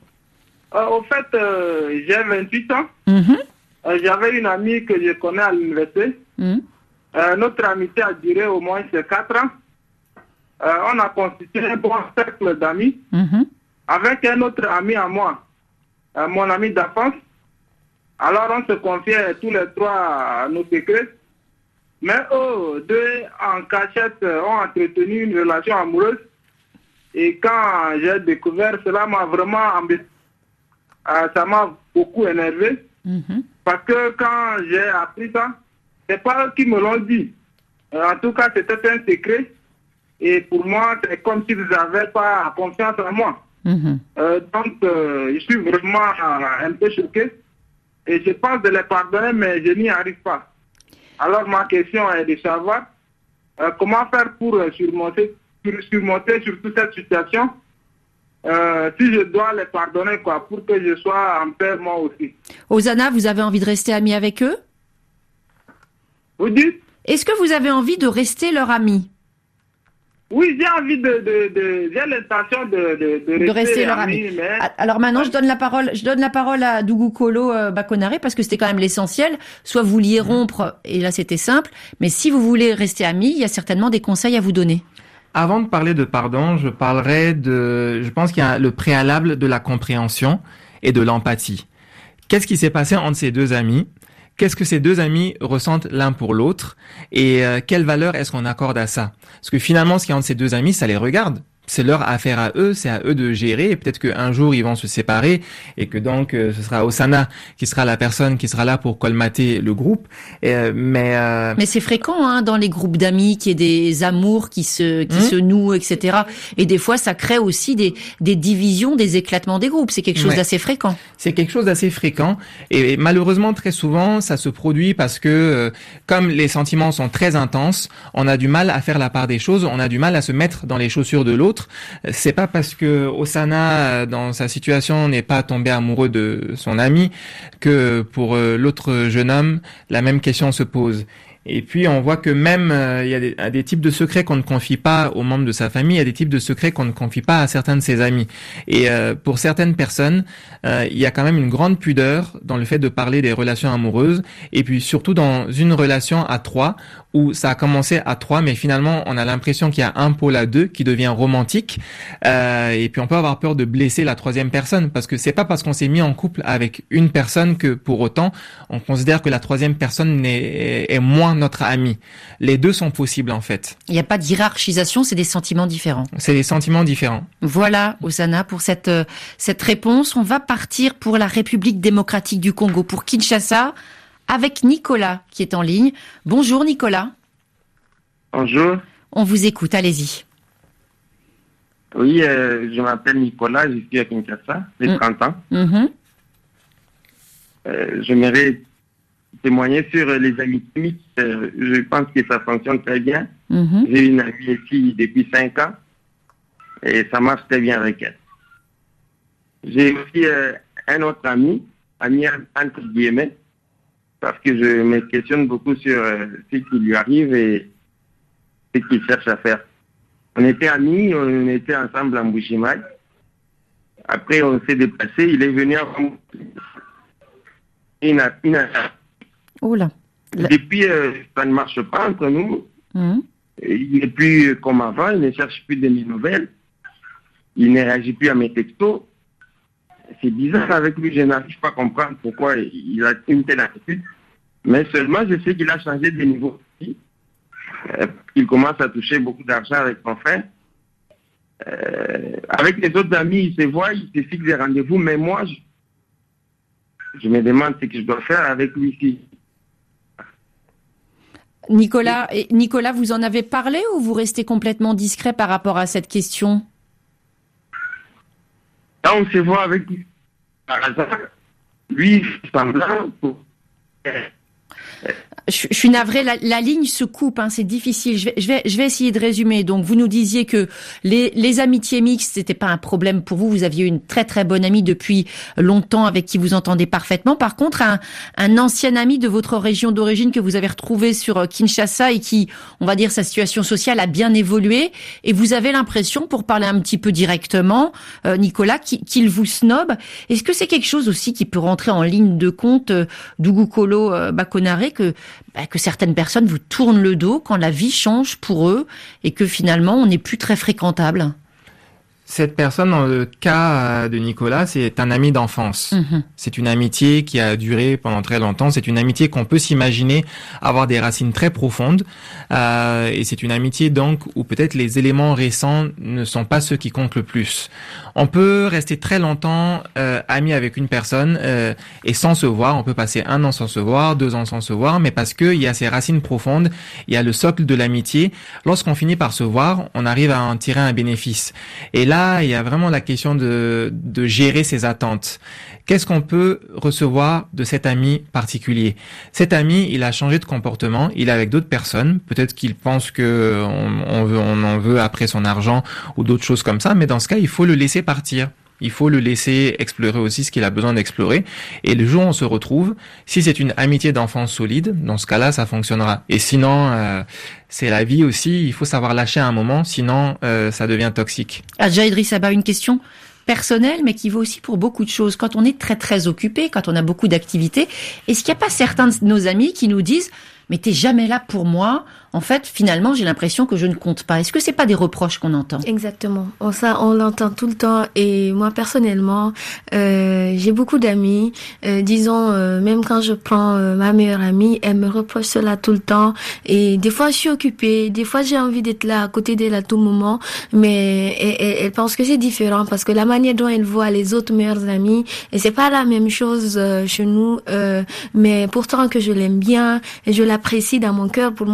Au fait, j'ai 28 ans. J'avais une amie que je connais à l'université. Notre amitié a duré au moins 4 ans. On a constitué un bon cercle d'amis avec un autre ami à moi, mon ami d'enfance. Alors on se confiait tous les trois nos secrets. Mais eux deux, en cachette, ont entretenu une relation amoureuse. Et quand j'ai découvert, cela m'a vraiment embêté. Ça m'a beaucoup énervé. Parce que quand j'ai appris ça, c'est pas eux qui me l'ont dit. En tout cas, c'était un secret. Et pour moi, c'est comme s'ils n'avaient pas confiance en moi. Donc, je suis vraiment un peu choqué. Et je pense de les pardonner, mais je n'y arrive pas. Alors ma question est de savoir comment faire pour surmonter surtout cette situation, si je dois les pardonner, quoi, pour que je sois en paix moi aussi. Osana, vous avez envie de rester amie avec eux? Vous dites? Est-ce que vous avez envie de rester leur ami? Oui, j'ai envie j'ai l'intention de rester leur ami. Mais... Alors maintenant, je donne la parole à Dougou Kolo Bakonare, parce que c'était quand même l'essentiel. Soit vous vouliez rompre, et là c'était simple, mais si vous voulez rester amis, il y a certainement des conseils à vous donner. Avant de parler de pardon, je pense qu'il y a le préalable de la compréhension et de l'empathie. Qu'est-ce qui s'est passé entre ces deux amis? Qu'est-ce que ces deux amis ressentent l'un pour l'autre et quelle valeur est-ce qu'on accorde à ça? Parce que finalement, ce qui est entre ces deux amis, ça les regarde. C'est leur affaire à eux, c'est à eux de gérer. Et peut-être qu'un jour, ils vont se séparer et que donc, ce sera Osana qui sera la personne qui sera là pour colmater le groupe. Mais c'est fréquent dans les groupes d'amis qu'il y ait des amours qui se nouent, etc. Et des fois, ça crée aussi des divisions, des éclatements des groupes. C'est quelque chose d'assez fréquent. C'est quelque chose d'assez fréquent. Et malheureusement, très souvent, ça se produit parce que comme les sentiments sont très intenses, on a du mal à faire la part des choses, on a du mal à se mettre dans les chaussures de l'autre. C'est pas parce que Osana, dans sa situation, n'est pas tombé amoureux de son ami que pour l'autre jeune homme, la même question se pose. Et puis on voit que même il y a des types de secrets qu'on ne confie pas aux membres de sa famille, il y a des types de secrets qu'on ne confie pas à certains de ses amis. Et pour certaines personnes, il y a quand même une grande pudeur dans le fait de parler des relations amoureuses, et puis surtout dans une relation à 3 où ça a commencé à 3, mais finalement on a l'impression qu'il y a un pôle à 2 qui devient romantique, et puis on peut avoir peur de blesser la 3e personne, parce que c'est pas parce qu'on s'est mis en couple avec une personne que pour autant on considère que la 3e personne est moins notre ami. Les deux sont possibles en fait. Il n'y a pas de hiérarchisation, c'est des sentiments différents. C'est des sentiments différents. Voilà, Hosanna, pour cette réponse. On va partir pour la République démocratique du Congo, pour Kinshasa, avec Nicolas qui est en ligne. Bonjour Nicolas. Bonjour. On vous écoute, allez-y. Oui, je m'appelle Nicolas, je suis à Kinshasa, j'ai 30 ans. J'aimerais témoigner sur les amitiés mixtes. Je pense que ça fonctionne très bien. J'ai une amie ici depuis 5 ans et ça marche très bien avec elle. J'ai aussi un autre ami entre guillemets, parce que je me questionne beaucoup sur ce qui lui arrive et ce qu'il cherche à faire. On était amis, on était ensemble en Bujimaï. Après, on s'est déplacé, il est venu à Oula. Depuis, ça ne marche pas entre nous. Il n'est plus comme avant, il ne cherche plus de mes nouvelles. Il ne réagit plus à mes textos. C'est bizarre avec lui, je n'arrive pas à comprendre pourquoi il a une telle attitude. Mais seulement, je sais qu'il a changé de niveau. Il commence à toucher beaucoup d'argent avec son frère. Avec les autres amis, il se voit, il se fixe des rendez-vous, mais moi, je me demande ce que je dois faire avec lui ici. Nicolas, vous en avez parlé ou vous restez complètement discret par rapport à cette question? Là, on se voit avec lui. Par hasard, lui, semblant pour... Je suis navrée, la ligne se coupe, c'est difficile. Je vais essayer de résumer. Donc, vous nous disiez que les amitiés mixtes, c'était pas un problème pour vous. Vous aviez une très très bonne amie depuis longtemps avec qui vous entendez parfaitement. Par contre, un ancien ami de votre région d'origine que vous avez retrouvé sur Kinshasa et qui, on va dire, sa situation sociale a bien évolué. Et vous avez l'impression, pour parler un petit peu directement, Nicolas, qu'il vous snobe. Est-ce que c'est quelque chose aussi qui peut rentrer en ligne de compte d'Ougukolo Bakonare, que certaines personnes vous tournent le dos quand la vie change pour eux et que finalement on n'est plus très fréquentable? Cette personne, dans le cas de Nicolas, c'est un ami d'enfance. C'est une amitié qui a duré pendant très longtemps. C'est une amitié qu'on peut s'imaginer avoir des racines très profondes. Et c'est une amitié donc où peut-être les éléments récents ne sont pas ceux qui comptent le plus. On peut rester très longtemps ami avec une personne et sans se voir. On peut passer 1 an sans se voir, 2 ans sans se voir, mais parce que il y a ces racines profondes, il y a le socle de l'amitié. Lorsqu'on finit par se voir, on arrive à en tirer un bénéfice. Et là, il y a vraiment la question de gérer ses attentes. Qu'est-ce qu'on peut recevoir de cet ami particulier? Cet ami, il a changé de comportement, il est avec d'autres personnes, peut-être qu'il pense que on en veut après son argent ou d'autres choses comme ça, mais dans ce cas, il faut le laisser partir. Il faut le laisser explorer aussi ce qu'il a besoin d'explorer. Et le jour où on se retrouve, si c'est une amitié d'enfance solide, dans ce cas-là, ça fonctionnera. Et sinon, c'est la vie aussi. Il faut savoir lâcher à un moment, sinon ça devient toxique. Adja Idriss Abba, une question personnelle, mais qui vaut aussi pour beaucoup de choses. Quand on est très très occupé, quand on a beaucoup d'activités, est-ce qu'il n'y a pas certains de nos amis qui nous disent « mais t'es jamais là pour moi ». En fait, finalement, j'ai l'impression que je ne compte pas. Est-ce que c'est pas des reproches qu'on entend? Exactement. Ça, on l'entend tout le temps. Et moi, personnellement, j'ai beaucoup d'amis. Disons, même quand je prends ma meilleure amie, elle me reproche cela tout le temps. Et des fois, je suis occupée. Des fois, j'ai envie d'être là à côté d'elle à tout moment. Mais elle pense que c'est différent parce que la manière dont elle voit les autres meilleures amies, et c'est pas la même chose chez nous. Mais pourtant que je l'aime bien et je l'apprécie dans mon cœur, pour moi, c'est elle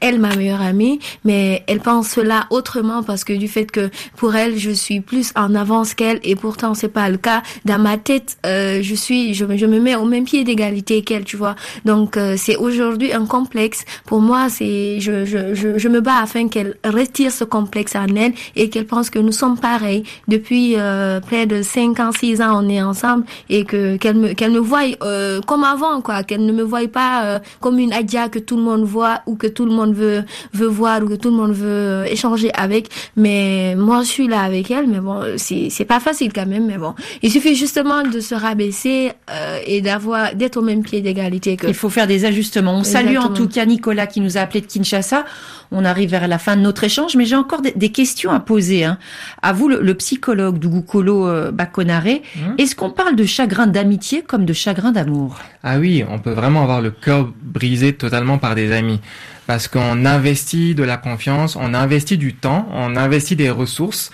elle ma meilleure amie, mais elle pense cela autrement parce que du fait que pour elle je suis plus en avance qu'elle et pourtant c'est pas le cas. Dans ma tête, je me mets au même pied d'égalité qu'elle, tu vois. Donc c'est aujourd'hui un complexe. Pour moi, c'est je me bats afin qu'elle retire ce complexe en elle et qu'elle pense que nous sommes pareils. Depuis près de 5 ans, 6 ans, on est ensemble et qu'elle me voie comme avant, quoi. Qu'elle ne me voie pas comme une Adja que tout le monde voit ou que tout le monde veut voir ou que tout le monde veut échanger avec. Mais moi, je suis là avec elle. Mais bon, c'est pas facile quand même. Mais bon, il suffit justement de se rabaisser et d'être au même pied d'égalité que. Il faut faire des ajustements. On salue en tout cas Nicolas qui nous a appelé de Kinshasa. On arrive vers la fin de notre échange, mais j'ai encore des questions à poser. À vous, le psychologue Dugukolo Bakonare, est-ce qu'on parle de chagrin d'amitié comme de chagrin d'amour? Ah oui, on peut vraiment avoir le cœur brisé totalement par des amis. Parce qu'on investit de la confiance, on investit du temps, on investit des ressources.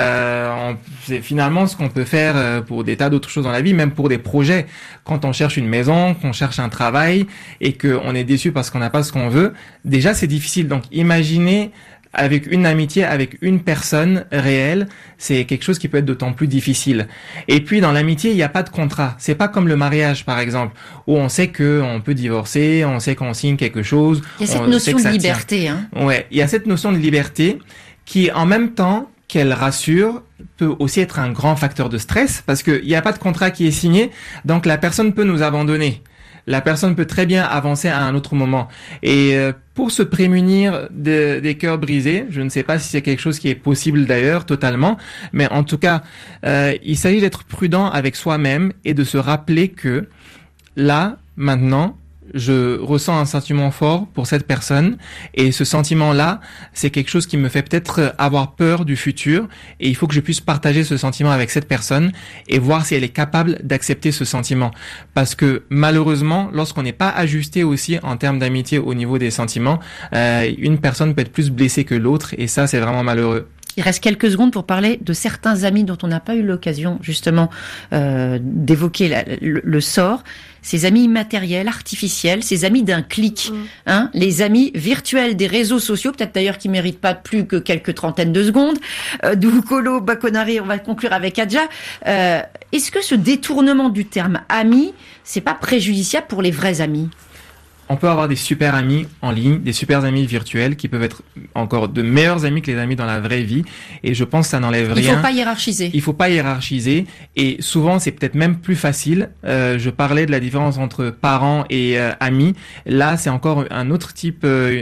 C'est finalement ce qu'on peut faire pour des tas d'autres choses dans la vie, même pour des projets. Quand on cherche une maison, qu'on cherche un travail et qu'on est déçu parce qu'on n'a pas ce qu'on veut, déjà c'est difficile. Donc imaginez avec une amitié, avec une personne réelle, c'est quelque chose qui peut être d'autant plus difficile. Et puis dans l'amitié, il n'y a pas de contrat. C'est pas comme le mariage, par exemple, où on sait que on peut divorcer, on sait qu'on signe quelque chose. Il y a cette notion de liberté. Ouais, il y a cette notion de liberté qui, en même temps qu'elle rassure, peut aussi être un grand facteur de stress parce qu'il n'y a pas de contrat qui est signé, donc la personne peut nous abandonner. La personne peut très bien avancer à un autre moment. Et pour se prémunir des cœurs brisés, je ne sais pas si c'est quelque chose qui est possible d'ailleurs totalement, mais en tout cas, il s'agit d'être prudent avec soi-même et de se rappeler que là, maintenant, je ressens un sentiment fort pour cette personne et ce sentiment-là, c'est quelque chose qui me fait peut-être avoir peur du futur et il faut que je puisse partager ce sentiment avec cette personne et voir si elle est capable d'accepter ce sentiment. Parce que malheureusement, lorsqu'on n'est pas ajusté aussi en termes d'amitié au niveau des sentiments, une personne peut être plus blessée que l'autre et ça, c'est vraiment malheureux. Il reste quelques secondes pour parler de certains amis dont on n'a pas eu l'occasion justement d'évoquer le sort. Ces amis immatériels, artificiels, ces amis d'un clic, les amis virtuels des réseaux sociaux, peut-être d'ailleurs qui méritent pas plus que quelques trentaines de secondes. Dugukolo Bakonare, on va conclure avec Adja. Est-ce que ce détournement du terme ami, c'est pas préjudiciable pour les vrais amis? On peut avoir des super amis en ligne, des super amis virtuels qui peuvent être encore de meilleurs amis que les amis dans la vraie vie. Et je pense que ça n'enlève rien. Il faut pas hiérarchiser. Il faut pas hiérarchiser. Et souvent, c'est peut-être même plus facile. Je parlais de la différence entre parents et amis. Là, c'est encore un autre type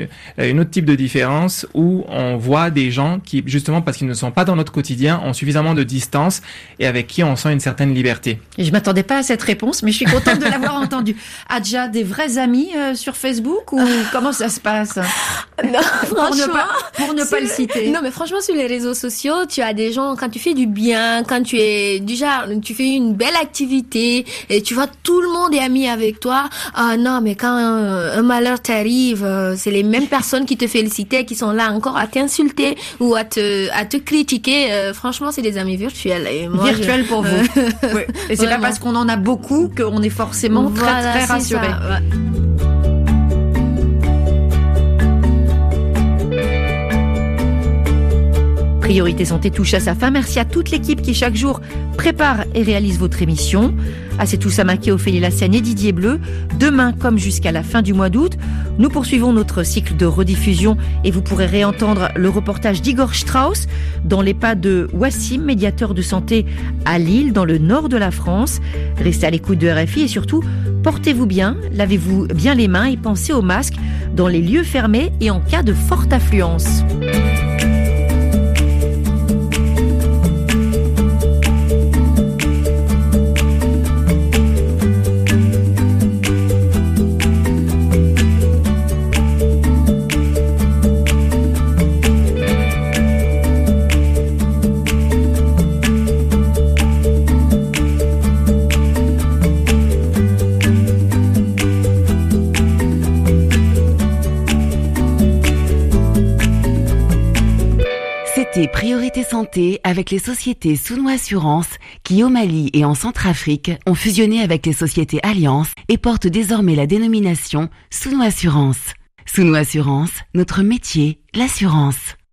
de différence où on voit des gens qui, justement, parce qu'ils ne sont pas dans notre quotidien, ont suffisamment de distance et avec qui on sent une certaine liberté. Et je m'attendais pas à cette réponse, mais je suis contente de l'avoir entendue. Adja, des vrais amis sur Facebook ou comment ça se passe? Non, franchement, pour ne pas le citer. Non, mais franchement, sur les réseaux sociaux, tu as des gens, quand tu fais du bien, quand tu es du genre, tu fais une belle activité et tu vois tout le monde est ami avec toi. Ah non, mais quand un malheur t'arrive, c'est les mêmes personnes qui te félicitaient, qui sont là encore à t'insulter ou à te critiquer. Franchement, c'est des amis virtuels. Et moi, virtuels pour vous. Oui. Et c'est pas parce qu'on en a beaucoup qu'on est forcément très rassuré. Priorité Santé touche à sa fin. Merci à toute l'équipe qui chaque jour prépare et réalise votre émission. À Setou Samake, Ophélie Lassène et Didier Bleu. Demain, comme jusqu'à la fin du mois d'août, nous poursuivons notre cycle de rediffusion et vous pourrez réentendre le reportage d'Igor Strauss dans les pas de Wassim, médiateur de santé à Lille, dans le nord de la France. Restez à l'écoute de RFI et surtout, portez-vous bien, lavez-vous bien les mains et pensez aux masques dans les lieux fermés et en cas de forte affluence. Priorité Santé avec les sociétés Souno Assurance qui au Mali et en Centrafrique ont fusionné avec les sociétés Alliance et portent désormais la dénomination Souno Assurance. Sous nos assurances, notre métier, l'assurance.